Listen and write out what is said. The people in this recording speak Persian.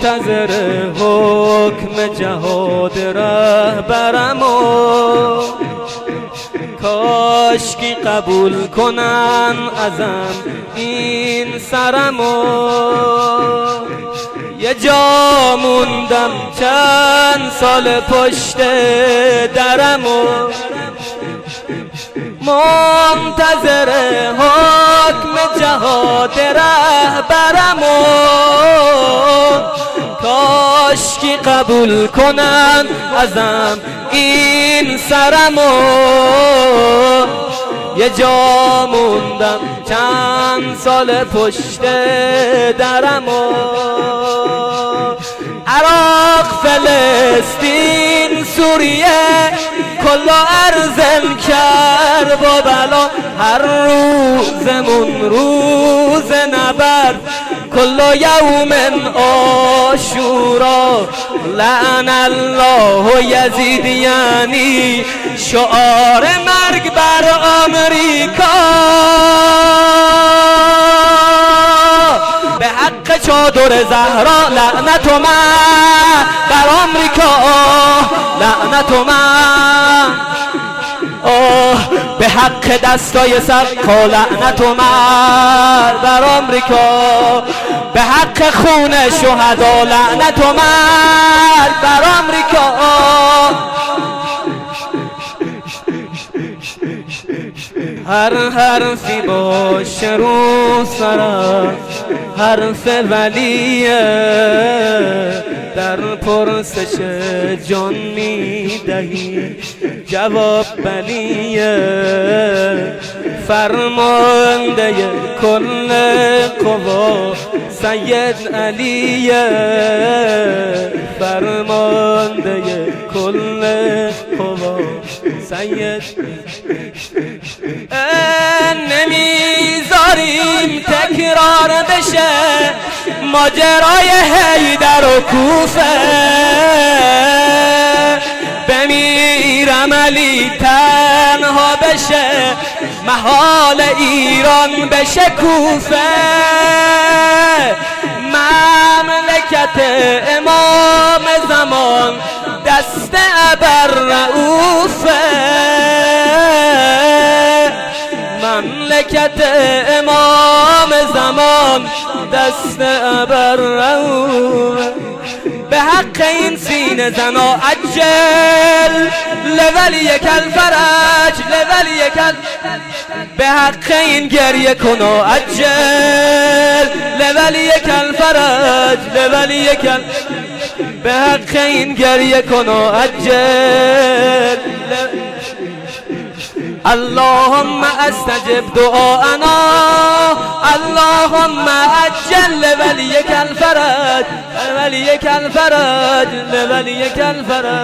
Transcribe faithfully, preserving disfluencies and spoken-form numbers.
منتظر حکم جهاد رهبرم و کاشکی قبول کنن ازم این سرم و یه جا موندم چند سال پشت درم و منتظر حکم جهاد رهبرم و کاشکی قبول کنن ازم این سرم و یه جا موندم چند سال پشت درم و عراق، فلسطین، سوریه کلا ارزم کرد با بلا هر روزمون روز نبرد کلا یوم عاشورا لعن الله یزید یعنی شعار مرگ بر آمریکا به حق چادر زهرا لعنت و من بر آمریکا لعنت و من آه به حق دستای سقا لعنت و من بر آمریکا به حق خون شهدا لعنت و من بر آمریکا هر حرفی باشه رو سرم حرف ولیه در پرسش جان میدهی جواب بلیه فرمانده کل قوا سید علیه فرمانده کل قوا سید نمیذاریم تکرار بشه ماجرای حیدر و کوفه بمیرم علی تنها بشه محال ایران بشه کوفه مملکت امام زمان دست ابر رؤوفه مملکت امام زمان دست ابر رؤوفه به حق این سینه زنا عجل لولی کل فرج لولی کل به حق این گریه کن عجل لولی کل فرج لولی کل به حق این گریه کن عجل اللهم استجب دعاءنا اللهم عجل لوليك الفرج لوليك الفرج لوليك الفرج